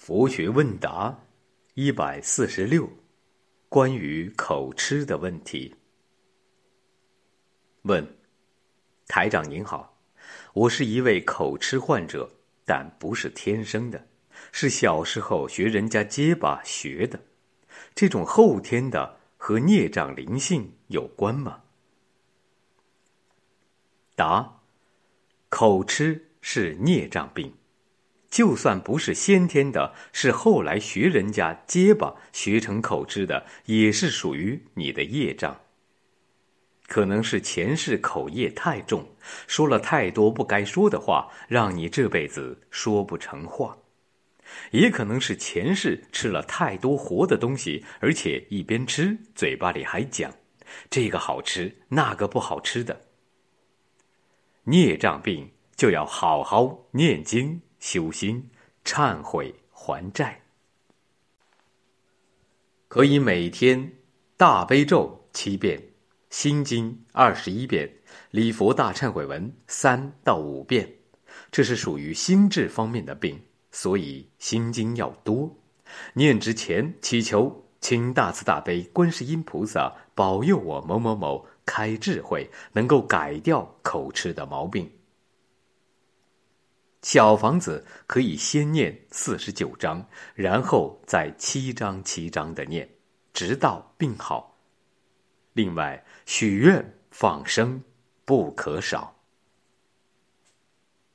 佛学问答146，关于口吃的问题。问：台长您好，我是一位口吃患者，但不是天生的，是小时候学人家结巴学的。这种后天的和孽障灵性有关吗？答：口吃是孽障病。就算不是先天的，是后来学人家结巴学成口吃的，也是属于你的业障。可能是前世口业太重，说了太多不该说的话，让你这辈子说不成话。也可能是前世吃了太多活的东西，而且一边吃嘴巴里还讲这个好吃那个不好吃的。孽障病就要好好念经修心，忏悔还债。可以每天大悲咒7遍，心经21遍，礼佛大忏悔文3到5遍。这是属于心智方面的病，所以心经要多。念之前祈求请大慈大悲观世音菩萨保佑我某某某开智慧，能够改掉口吃的毛病。小房子可以先念49章，然后再7章7章的念，直到病好。另外，许愿放生不可少。